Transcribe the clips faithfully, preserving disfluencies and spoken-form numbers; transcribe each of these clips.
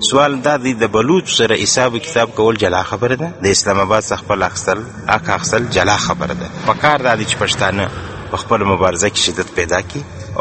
سوال دا دی د بلوچ سره حساب کتاب کول جلا خبره ده، د اسلام آباد څخه خپل اخیستل اک اخیستل جلا خبره ده. پکار دا دی چې پښتانه په خپل مبارزه کې شدت پیدا کړي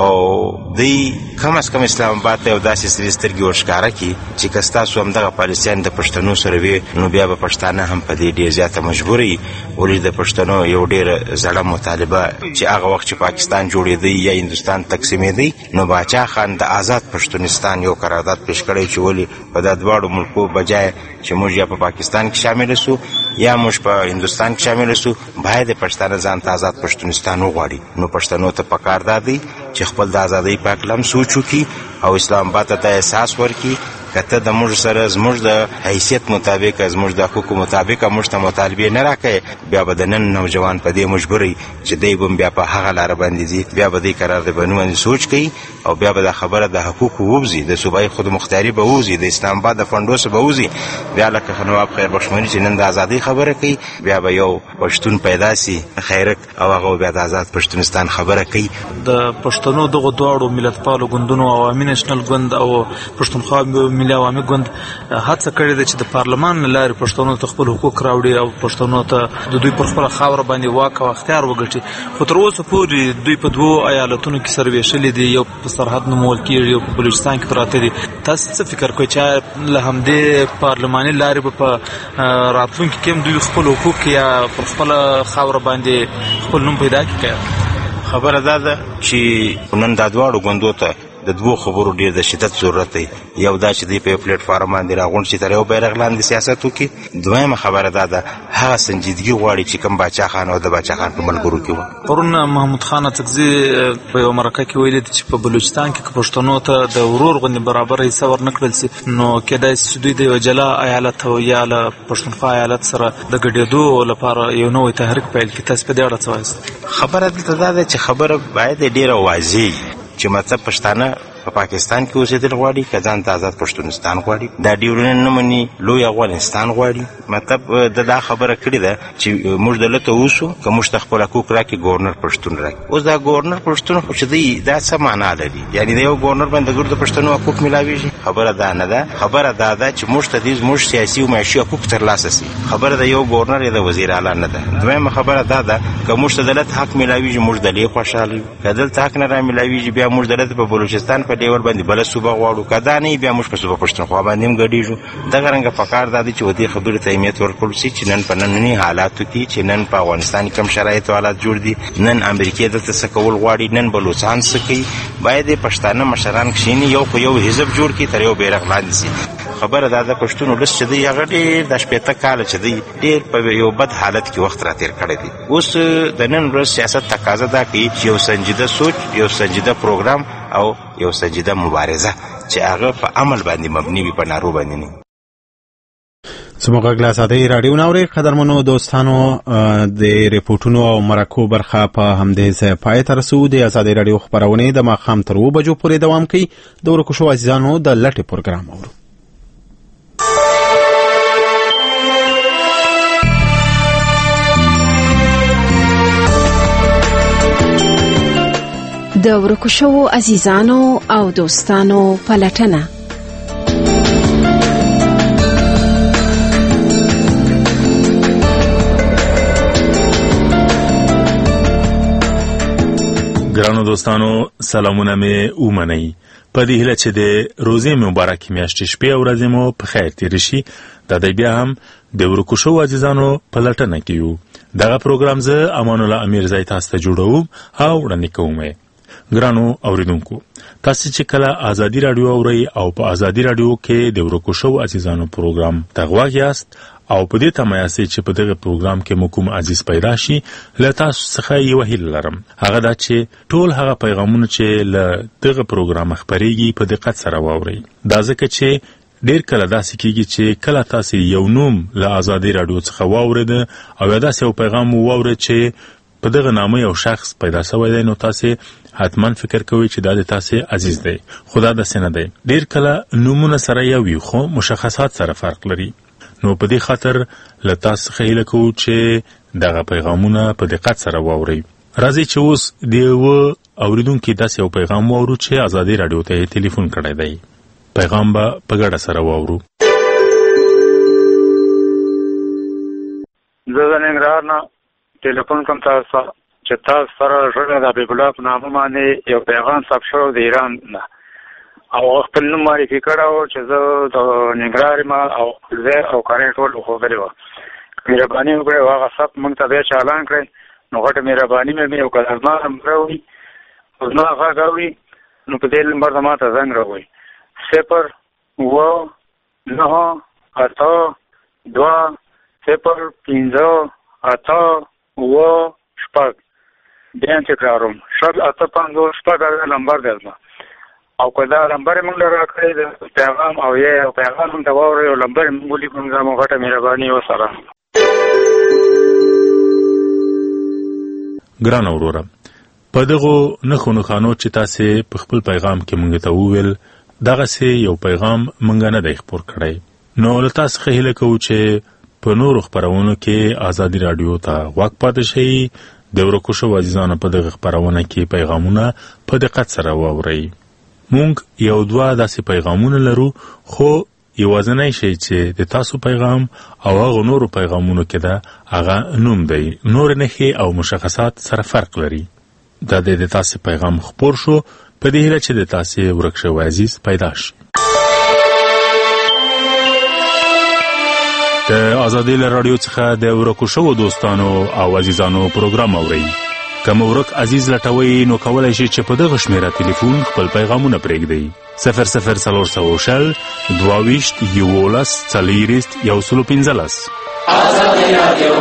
او دی کم از کم اسلام آباد ته یو داسې سری سترګې ورښکاره کړي چې که ستاسو همدغه پالیسیان د پښتنو سره وي نو بیا به پښتانه هم په دې ډېر زیاته مجبور وي. ولې د پښتنو یو ډېره زړه مطالبه چې هغه وخت چې پاکستان جوړېدی یا هندوستان تقسیمېدی نو باچا خان د آزاد پښتونستان یو قرارداد پیش کړی چې ولې په دا دواړو ملکو بجای چې موږ یا په پاکستان کې شامل سو یا موږ په هندوستان کې شامل سو باید پښتانه ځان ته آزاد پښتونستان وغواړي. نو پښتنو ته پکار دا دی چې خپل د ازادۍ په اړه هم سوچ وکړي او اسلام آباد ته احساس ورکړي که ته د موږ سره زموږ د حیثیت مطابق زموږ د حقوقو مطابق موږ ته مطالبې نه راکوې بیا به د نن نوجوان په دې مجبوري چې دی به بیا په هغه لاره باندې ځي بیا به دی قرار د بنو باندې سوچ کوي او بیا به دا خبره د حقوقو ووځي، د صوبایي خودمختاري به ووځي، د اسلام آباد د فنډو څخه به ووځي. بیا لکه نواب خیر بخشمني چې نن د ازادۍ خبره کوي بیا به یو پښتون پیدا سي خیرک او هغه بیا د آزاد پښتونستان خبره کوي. د پښتنو دغه دواړو ملتپالو ګوندونو عوامي نېشنل ګوند او پښتونخوا ملي عوامي ګوند هڅه کړې ده چې د پارلمان له لارې پښتنو ته خپل حقوق راوړي او پښتنو ته د دوی پر خپله خاوره باندې واک او اختیار وګټي. خو تر اوسه پورې دوی په دوو ایالتونو کې سرویشلي دي، یو په سرحد نومول کېږي یو په بلوچستان کې پراته دي. تاسو څه فکر کوئ چې له همدې پارلماني لارې به په راتلونکي کې هم دوی خپل حقوق یا پر خپله خاوره باندې خپل نوم پیدا کړي؟ خبره دا ده چې نن دا دواړو ګوندو ته د دوو خبرو ډیر د شدت ضرورت دی. یو دا چې دوی په پلیټ فارم باندې راغونډ شي تر یو بیرغ لاندې سیاست وکړي. دویمه خبره دا ده هغه سنجیدګي غواړي چې کوم باچا خان او د باچا خان په ملګرو کې وه. پرون محمود خان اڅکزي په یوه مرکه کې ویلي چې په بلوچستان کې که پښتنو ته د ورور غوندې برابره حصه ورنه کړل سي نو کېدای شي چې دوی د یوه جلا ایالت یا له پښتونخوا ایالت سره د ګډېدو لپاره یو نوی تحریک پیل کړي. تاسو په دې اړه څه وایاست؟ خبره دلته دا ده چې خبره باید ډېره واضح چې مطلب پښتانه په پاکستان کې اوسېدل غواړي که ځان ته آزاد پښتونستان غواړي، دا ډیورنډ نه مني لوی افغانستان غواړي. مطلب د دا خبره کړې ده چې موږ دلته اوسو که موږ ته خپل حقوق راکړي ګورنر پښتون راکړي. اوس دا ګورنر پښتون خو چې دی دا څه معنا لري؟ یعنې د یو ګورنر باندې د ګردو د پښتنو حقوق میلاویږي؟ خبره دا نه ده. خبره دا ده چې موږ ته دې زموږ سیاسي او معاشي حقوق ترلاسه سي. خبره د یو ګورنر یا د وزیر اعلی نه ده. دویمه خبره دا ده که موږ ته دلته حق میلاویږي موږ دلې خوشحاله یو، که دلته حق نه رامیلاویږي بیا موږ دلته په بلوچستان په ډیور باندې بله صوبه غواړو، که دا نه بیا موږ په صوبه پښتونخوا باندې هم ګډېږو. دغه رنګه پکار دا دی چې دې خبرې ته اهمیت ورکړل سي چې نن په ننني حالاتو کې چې نن په افغانستان کې کوم شرایط او حالات جوړ دي، نن امریکې دلته څه کول غواړي، نن بلوچستان څه کوي، باید یې پښتانه مشران کښېني یو خو یو حزب جوړ کړي تر یو بیرغ لاندې سي. خبره دا ده پښتون ولس چې دی هغه ډېر د شپېته کاله چې دی ډېر په یو بد حالت کې وخت راتېر کړی دی. اوس د نن ورځ سیاست تقاضا دا کوي چې یو سنجیده سوچ، یو سنجیده پروګرام او یو سنجیده مبارزه چې هغه په عمل باندې مبني وي، په نارو باندې نه. زموږ غږ له ازادۍ راډیو نه اورئ. قدرمنو دوستانو، د ریپورټونو او مرکو برخه په همدې ځای پای ته رسوو. د ازادۍ راډیو خپرونې د ماښام تر اوه بجو پورې دوام کوي. د ورکو شوو عزیزانو د لټې پروګرام اورو. د ورکو شوو عزیزانو او دوستانو پلټنه. ګرانو دوستانو، سلامونه مې ومنئ. په دې هیله چې د روزې مبارکې میاشتې شپې او ورځې مو په خیر تېرې شي. دا دی بیا هم د ورکو شوو عزیزانو پلټنه کې یو. دغه پروګرام زه امان الله امیر زی تاسو ته جوړوم او وړاندې کوم. ګرانو اوریدونکو، تاسو چې کله ازادي رادیو اورئ او په ازادي رادیو کې د ورکو شوو عزیزانو پروګرام ته غوږ یاست او په دې تمه یاست چې په دغه پروګرام کې مو کوم عزیز پیدا شي، له تاسو څخه یو هیله لرم، هغه دا چې ټول هغه پیغامونه چې له دغه پروګرام خپرېږي په دقت سره واورئ. دا ځکه چې ډیر کله داسې کېږي چې کله تاسو یو نوم له ازادي رادیو څخه واورئ او یا داسې یو پیغام واورئ چې په دغه نامه یو شخص پیدا شوی دی، نو تاسو حتما فکر کوئ چې دا د تاسو عزیز دی. خدا داسې نه دی. ډیر کله نومونه سره یو وي خو مشخصات سره فرق لري. نو په دې خاطر له تاسو څخه هیله کوو چې دغه پیغامونه په دقت سره واورئ. راځئ چې اوس د یوه اوریدونکي داسې یو پیغام واورو چې ازادي راډیو ته یې ټلیفون کړی دی. پیغام به په ګډه سره واورو. زه د ننګرهار نه ټلیفون کوم تاسو چې تاسو سره ژوند د حبیب الله په نامه باندې یو پیغام ثبت شوی د ایران نه او خپل نوم معرفي کړی و چې زه د ننګرهار یم او زه او کاري ټول وښودلې وه. مهرباني وکړئ او هغه ثبت موږ ته بیا چالان کړئ. نو غټه مهرباني مې یو که زما نمبر راوړي او زما غږ اوري نو په دې نمبر ته ما ته زنګ راوړئ صفر اوه نهه اته دوه صفر پنځه اته اوه شپږ. بیا یې تکراروم شل اته پنځوس شپږ هغه نمبر دی زما. او که دا نمبر یې موږ له راکړی د پیغام او یا یو پیغام موږ ته واورئ او نمبر یې موږ ولیکو نو زما غټه مهرباني ورسره. ګرانه وروره، په دغو نښو نښانو چې تاسې په خپل پیغام کې موږ ته وویل دغسې یو پیغام موږ نه دی خپور کړی. نو له تاسو څخه هیله کوو چې په نورو خپرونو کې ازادي راډیو ته غوږ پاتې شئ. د ورکو شوو عزیزانو په دغه خپرونه کې پیغامونه په دقت سره واورئ. موږ یو دوه داسې پیغامونه لرو، خو یوازینی شی چې د تاسو پیغام او هغه نورو پیغامونو کې ده هغه نوم دی. نور نښې او مشخصات سره فرق لري. دا د تاسو پیغام خپور شو په دې هیله چې د تاسو ورک شوی عزیز پیدا شي. د ازادي راډیو څخه د ورکو شوو دوستانو او عزیزانو پروګرام اورئ. که مو ورک عزیز لټوئ نو کولی شئ چې په دغه شمیره تلیفون خپل پیغامونه پرېږدئ. صفر صفر څلور سوه شل دوه ویشت یولس څلېرویشت یو سلو پنځلس. ازادي راډیو.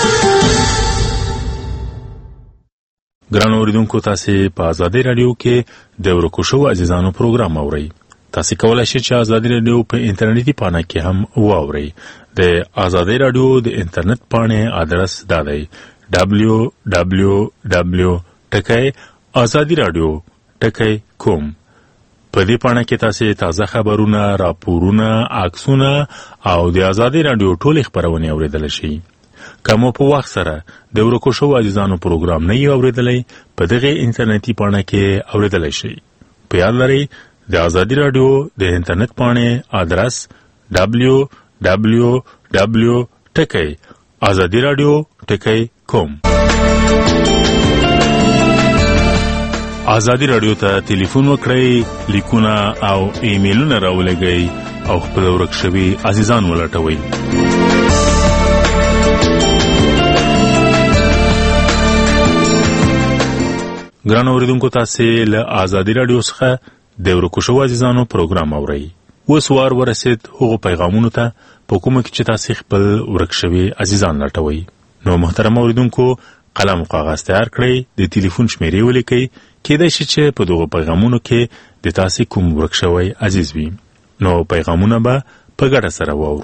ګرانو اورېدونکو، تاسې په ازادي راډیو کې د ورکو شوو عزیزانو پروګرام اورئ. تاسې کولی شئ چې ازادي راډیو په انټرنیټي پاڼه کې هم واورئ. د ازادي راډیو د انټرنیټ پاڼې آدرس دا دی ډبلیو ډبلیو ډبلیو ټکی ازادي راډیو ټکی کوم. په دې پاڼه کې تاسې تازه خبرونه، راپورونه، عکسونه او د ازادي راډیو ټولې خپرونې اورېدلی شئ. که مو په وخت سره د ورکو شوو عزیزانو پروګرام نه یې اورېدلی، په دغې انټرنیټي پاڼه کې اورېدلی شئ. په یاد لرئ د ازادي راډیو د انټرنیټ پاڼې آدرس ډبلیو ډبلیو ډبلیو ټکی ازادي راډیو ټکی کوم. ازادي راډیو ته ټلیفون وکړئ، لیکونه او ایمیلونه راولېږئ او خپل ورک شوي عزیزان ولټوئ. ګرانو اورېدونکو، تاسې له ازادي راډیو څخه د ورکو شوو عزیزانو پروګرام اورئ. اوس وار ورسید هغو پیغامونو ته په کومه کې چې تاسې خپل ورک شوي عزیزان لټوئ. نو محترم اوریدونکو، قلم او کاغذ تیار کړئ، د ټلیفون شمیرې ولیکئ. کېدای شي چې په دغو پیغامونو کې د تاسې کوم ورک شوی عزیز وي. نو پیغامونه به په ګډه سره واورو.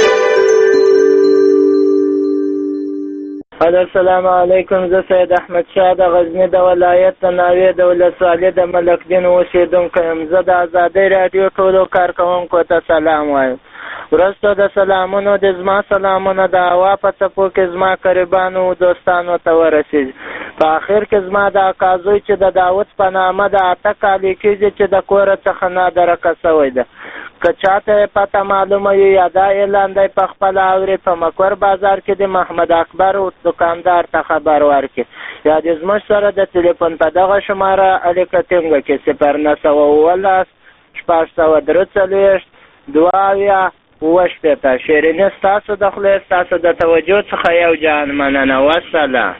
السلام علیکم. زه سید احمد شاه د غزني د ولایت د ناوې د ولسوالۍ د ملک دین اوسېدونکی یم. زه د ازادۍ راډیو ټولو کارکوونکو ته سلام وایم. وروسته د سلامونو د زما سلامونه د هوا په څپو کې زما قریبانو دوستانو ته ورسېږي. په آخر کې زما د اکا زوی چې د داود په نامه د اته کالې کېږي چې د کوره څخه نادرکه شوی ده. که چاته یې پته معلومه وي یا دا اعلان دی په خپله اورې، په مکور بازار کې د محمد اکبر دکاندار ته خبر ورکړي یا د زموږ سره د تلیفون په دغه شماره اړیکه ټینګه کړي صفر نه سوه اوولس شپږ سوه درې څلوېښت دوه اویا اووه شپېته. شیریني ستاسو د خولې ستاسو د توجه څخه یو جهان مننه. والسلام.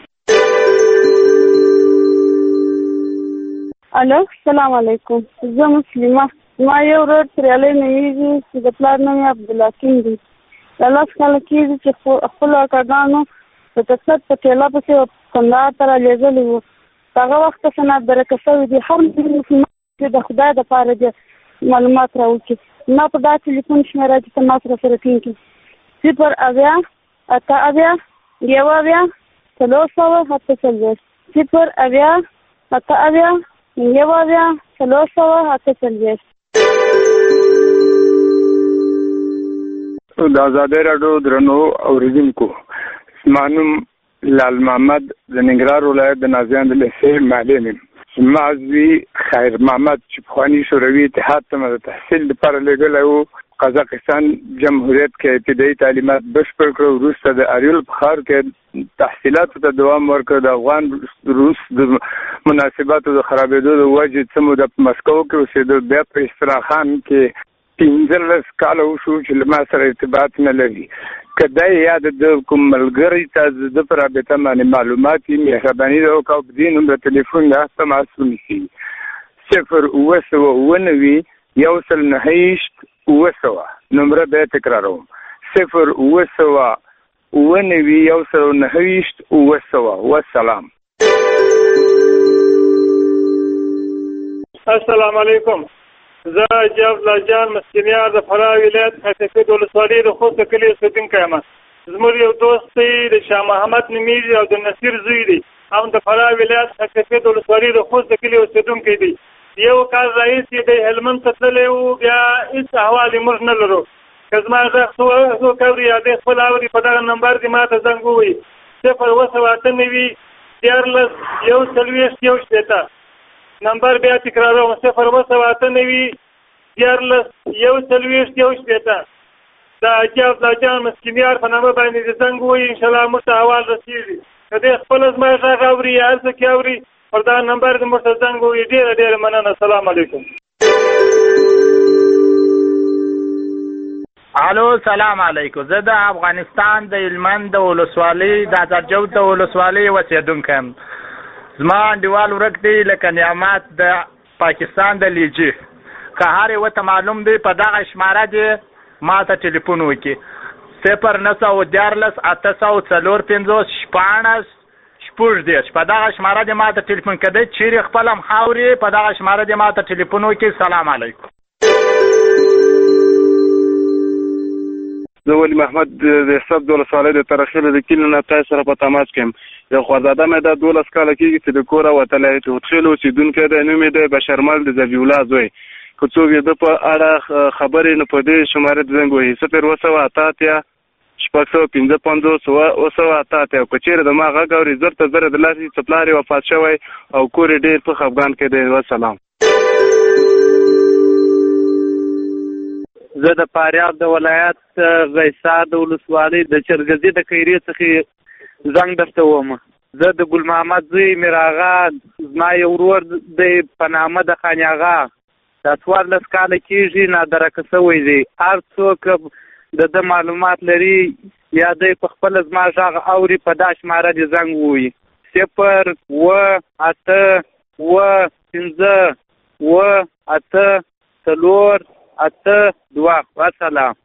الو، السلام علیکم. زه مسلمه. ما یو ورور پریالی نومیږي چې د پلار نوم یې عبدالحکیم دی. د لس کاله کېږي چې خپلو اکاګانو د تسلط په ټېله پسې کندهار ته رالېږلي وو. په هغه وخت څخه نادرکه شوي دي. هر مسلمان چې د خدای دپاره د معلومات راوکړي. ما په دا ټلیفون شمېره چې ته ما سره سره ټینګ کړي صفر اویا اته اویا یو اویا څلور سوه اته څلوېښت صفر اویا اته اویا یو اویا څلور سوه اته څلوېښت. د ازادۍ راډیو درنو اورېدونکو، زما نوم لال محمد د ننګرهار ولایت د نازیان د لهسې معلم یم. زما زوی خیر محمد چې پخواني شوروي اتحاد ته د تحصیل لپاره لېږلی و. قزاقستان جمهوریت کې ابتدایي تعلیمات بشپړ کړ. وروسته د اریل په ښار کې تحصیلاتو ته دوام ورکړ. د افغان روس د مناسباتو د خرابېدو د وجې څه موده په مسکو کې اوسېده. بیا په استراخان کې پنځلس کاله وشو چې له ما سره ارتباط نه لري. که دی یا د کوم ملګري ته د په رابطه باندې معلومات وي مهرباني ده وکړه او په دې نوم د ټلیفون د تماس ونیسي. صفر اوه سوه اوه نوي یو سل نهه ویشت اوه سوه نمره بیا تکراروم. صفر اوه سوه اوه نوي یو سل نهه ویشت اوه سوه. والسلام. السلام علیکم. زه جواد جان مسکینیار د فراه ولایت خټکۍ د ولسوالۍ د خوست کلي اوسېدونکی یم. زموږ یو دوست دی د شاه محمد نومیږي او د نصیر زوی دی. هم د فراه ولایت خټکۍ د ولسوالۍ د خوست کلي اوسېدونکی دی. یو کال راهیسې د هلمند ته تللی و، بیا هېڅ احوال یې موږ نه لرو. که زما غږ څوک اوري یا دی خپل اوري په دغه نمبر کې ما ته زنګ ووایي. صفر اوه سوه اته نوي دیارلس یو څلوېښت یو شپېته. نمبر بیا تکراروم. صفر اوه سوه اته نوي دیارلس یو څلوېښت یو شپېته. د حاجي عبدالله جان مسکینیار په نامه باندې د زنګ ووایي. انشاءالله موږ ته احوال رسېږي. که دی خپله زما غږ اوري یا هر څه کې اوري پر دا نمبر د موږ ته زنګ ووایي. ډېره ډېره مننه. السلام علیکم. الو سلام علیکم. زه د افغانستان د هلمند د ولسوالۍ د ازرجو د ولسوالۍ اوسېدونکی یم. زما انډیوال ورک دی لکه نعمت د پاکستان د لیجي. که هر یوه ته معلوم دی په دغه شماره دې ما ته ټلیفون وکړي. صفر نه سوه دیارلس اته سوه څلور پنځوس شپاړس شپږ دېرش. په دغه شماره دې ما ته ټلیفون کړی. چیرې خپل هم خاورې په دغه شماره دې ما ته ټلیفون وکړي. سلام علیکم. زه ولي محمد د سب د ولسوالۍ د ترخیل د کلي نه تاسو سره په تماس کې یم. یو خوازاده مې دا دولس کاله کېږي چې د کوره وتلی تخیل اوسېدونکی دی. نوم یې دی بشرمل د ذبیح الله زوی. که څوک یې ده په اړه خبرې نو په دې شمارې ته زنګ وهي. صفر اوه سوه اته اتیا شپږ سوه پنځه پنځوس اوه سوه اته اتیا. که چېرې د ما غږ اوري زر ته زر د لاسې چې پلار یې وفات شوی او کور یې ډېر په خفګان کې دی. والسلام. زه د فاریاب د ولایت غیسا د ولسوالۍ د چرګزي د خیرې څخه زنګ درته وم. زه د ګل محمد زوی میر آغا زما یو ورور دی په نامه د خاني آغا. دا څوارلس کاله کېږي نادرکه شوی دی. هر څوک د ده معلومات لري یا دی په خپله زما غږ اوري په دا شماره دې زنګ ووایي. صفر اوه اته اوه پنځه اوه اته څلور اته دوه. والسلام.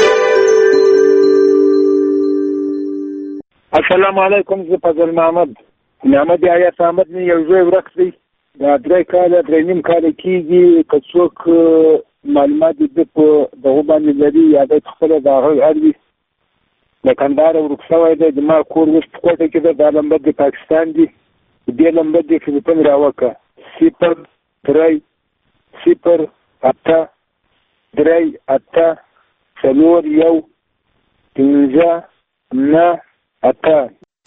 السلام علیکم. زه فضل محمد محمد حیات احمد مې یو زوی ورک دی. دا درې کاله درې نیم کاله کېږي. که څوک معلومات د په دغه باندې لري یا دی خپله د هغه اړوي د کندهار ورک شوی دی. زما کور اوس په کوټه کې ده. دا لمبر د پاکستان دی. دې لمبر دې ټلیفون راوکړه. صفر درې صفر اته درې اته څلور یو پنځه نه اته.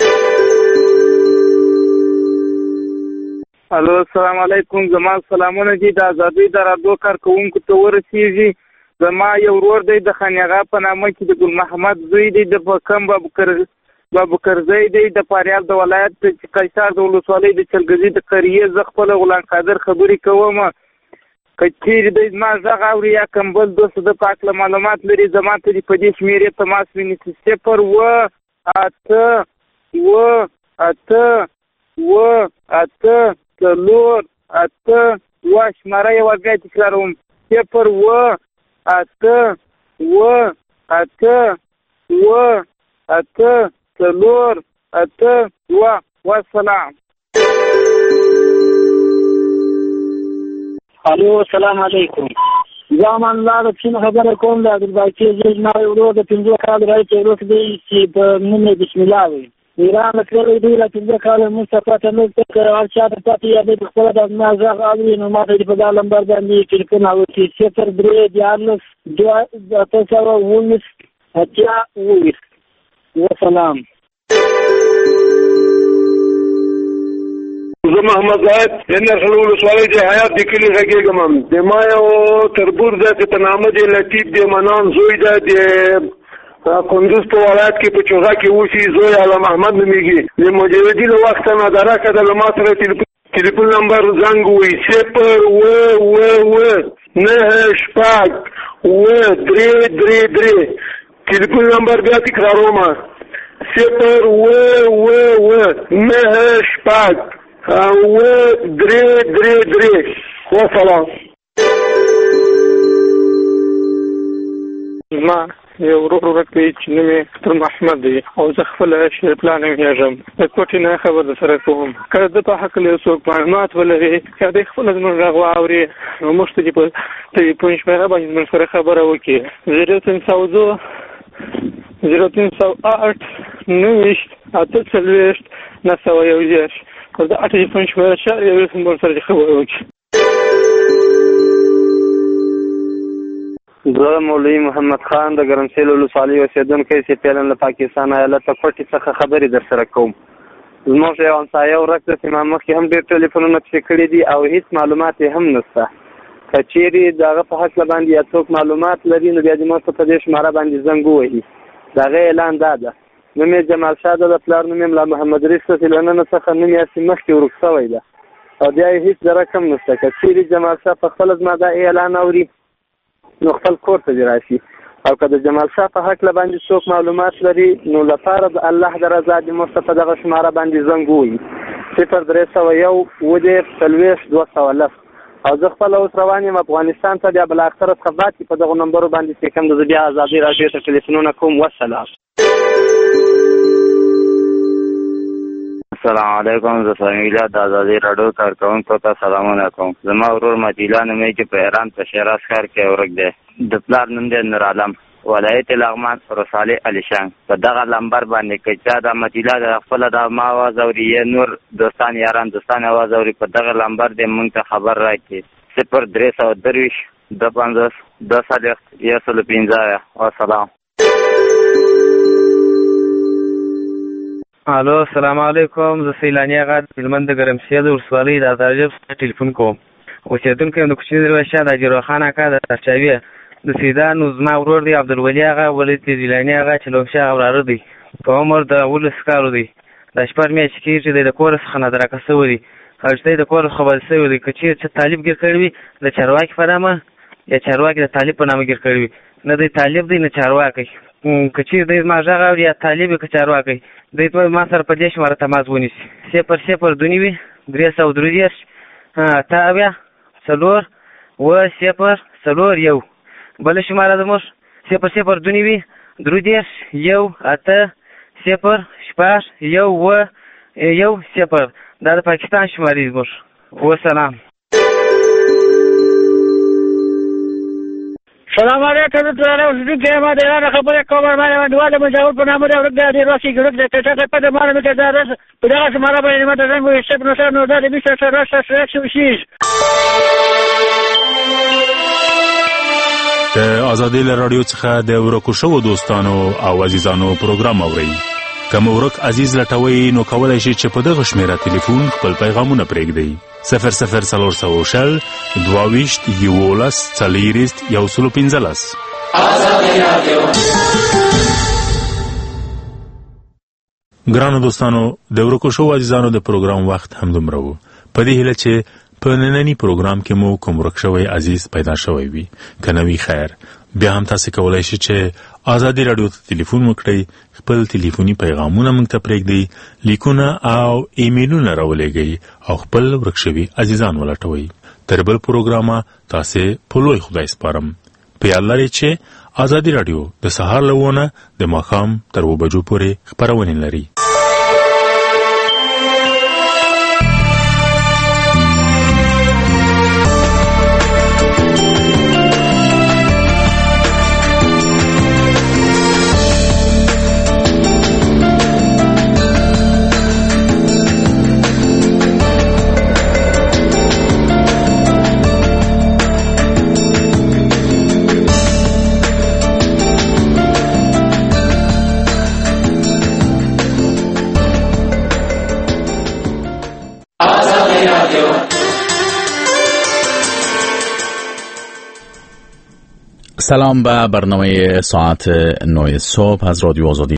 الو السلام علیکم. زما سلامونه دي د ازادۍ د راډیو کارکوونکو ته ورسېږي. زما یو ورور دی د خاني آغا په نامه کې د ګل محمد زوی دی. د کم بابکرزی دی د فاریاب د ولایت د قیصار د ولسوالۍ د چرګزي د قریې. زه خپله غلام قادر خبرې کوم. که چیرې دی زما غږ اوري یا کوم بل دوست د په هکله معلومات لري زما ته دې په دې شمېرې تماس ونیسي. صفر اوه اته اوه اته اوه اته څلور اته دوه. شماره یې ور بیا تکراروم. صفر اوه اته اوه اته اوه اته څلور اته دوه. والسلام. الو السلام علیکم. زه امان الله د چین خبره کوم. د عبدالباقي زوی زما یو ورور د پنځه کالو راهیسې ورک دی چې په نوم یې بسم الله وي. ایران تللی دی له پنځه کاله وروسته پته نه ده که هر چا ته پته یا دی خپله د زما غږ اوري نو ما ته دې په دا نمبر باندې ټلیفون راوکړي. صفر درې دیارلس دوه اته سوه اووه ویشت اتیا اووه ویشت. وسلام. زه محمد زاهد نرخل ولسوالۍ د حیات د کلي غږېږم. د ما یو تربور دی چې په نامه د لطیف د منان زوی دی د کندوز په ولایت کې په چوغه کې اوسي. زوی علم احمد نومیږي. د مجاهدین وخت نه درکه د له ما سره تلیفون نمبر زنګ وي صفر اوه اوه اوه نهه شپږ اوه درې درې درې. تلیفون نمبر بیا تکراروم صفر اوه اوه اوه نهه شپږ اوه درې درې درې. وسلام. ما یو ورور ورک دی چې نوم یې اختر محمد دی او زه خپله شریف الله نومیږم. د کوټې نه خبر در سره کوم. که د په هکله یو څوک معلومات ولري که دی خپله زموږ غږ واوري نو موږ ته دې په ټلیفون شمېره باندې زموږ سره خبره وکړي. زیرو تین سوه دوه زیرو تین سوه آठ نوېشت اته څلوېښت نهه سوه یو دېرش. د ټلیفون شمېره چا یو موږ سره خبره وکړي. زه مولوي محمد خان د ګرمسېل ولسوالۍ اوسېدونکی سپېلن له پاکستان ایالت کوټې څخه خبرې در سره کوم. زموږ یو همسایه ورک دی چې ما مخکې هم ډېر ټلیفونونه پسې کړي دي او هېڅ معلومات یې هم نشته. که چېرې د هغه په هکله باندې یا څوک معلومات لري نو بیا دې موږ ته په دې شماره باندې زنګ ووهي. د هغه اعلان دا ده. نوم یې جمال شاه ده. د پلار نوم یې ملا محمد رزق دی. له ننه څخه نوم یې هسې مخکې ورک شوی ده او بیا یې هېڅ درک هم نشته. که چېرې جمال شاه په خپله زما دا اعلان اوري نو خپل کور ته دې راشي. او که د جمال شاه په هکله باندې څوک معلومات لري نو لپاره د الله د رضا دې موږ ته په دغه شماره باندې زنګ ووهي صفر درې سوه یو اووه دېرش څلوېښت دوه سوه لس. او زه خپله اوس روان یم افغانستان ته. بیا بالاخره څخه بعد کې په دغو نمبرو باندې چې کوم د زه بیا ازادۍ راډیو ته ټلیفونونه کوم. وسلام. السلام علیکم. زه سمیلا د ازادۍ راډیو کارکوونکو ته سلامونه کوم. زما ورور مدیلا نومیږي چې په ایران په شیراز ښار کې ورک دی. د پلار نوم دی نور عالم ولایت لغمان رسالې علیشنګ. په دغه لمبر باندې که چا د مدیلا د خپله د ما اواز اوري یا نور دوستان یاران دوستان اواز اوري په دغه لمبر دې موږ ته خبر راکړي. صفر درې سوه درویشت دوه پنځوس دوه څلوېښت یو سلو پنځه. وسلام. الو السلام علیکم. زه سیلاني اغا د هلمند د ګرمسېل ولسوالۍ د ازارجب څخه ټلیفون کوم. اوسېدونکی یم د کوچني درویش شاه د حاجي خان اکا د ترچاوي. د سیدان زما ورور دی عبدالولي اغا ولید زیلاني اغا چې لومشه هغه وراره دی. په عمر د اوولس کالو دی. د شپږ میاشتې کېږي دی د کور څخه نادرکه شوی دی او چې دی د کور خبر شوی دی. که چېرې څه طالب ګیر کړی وي د چارواکي په نامه یا چارواکي د طالب په نامه ګیر کړی وي. نه دی طالب دی نه چارواکی. که چېرې دی زما غږ اوري یا طالب وي که چارواکی دی ته ما سره په دې شماره تماس ونیسي. صفر صفر دوه نوي درې سوه درې دېرش اته اویا څلور اوه صفر څلور یو. بله شماره زموږ صفر صفر دوه نوي درې دېرش یو اته صفر شپږ یو اوه یو صفر. دا د پاکستان شمارې زموږ. وسلام. سلام علیکم. ټول اوسېدونکي یم د ایران خبرې کوم. باندې باندې مجاور په نامه دی ورک دی ډېر وخت یې ګړک دی ټټه په د ماره مې کې دا رس په دغه شماره باندې ماته زنګ ووهي صفر نهه نهه دا د بیست سره سره شیش. د ازادۍ له راډیو څخه د ورکو شوو دوستانو او عزیزانو پروګرام اورئ. که مو ورک عزیز لټوئ نو کولی شئ چې په دغه شمېره تلیفون خپل پیغامونه پرېږدئ. صفر صفر څلور سوه شل دوه ویشت یولس څلېرویشت یو سلو پنځلس. ګرانو دوستانو د ورکو شوو عزیزانو د پروګرام وخت همدومره و. په دې هیله چې په نننی پروګرام کې مو کوم ورک شوی عزیز پیدا شوی وي. که نه وي خیر بیا هم تاسې کولی شئ چې ازادي راډیو ته تلیفون وکړئ. خپل تلیفوني پیغامونه موږ ته پرېږدئ. لیکونه او ایمیلونه راولېږئ او خپل ورک شوي عزیزان ولټوئ. تر بل پروګرامه تاسې په لوی خدای سپارم. په یاد لرئ چې ازادي راډیو د سهار له اووه نه د ماښام تر اووه بجو پورې خپرونې لري. سلام به برنامه ساعت نه صبح از رادیو آزادی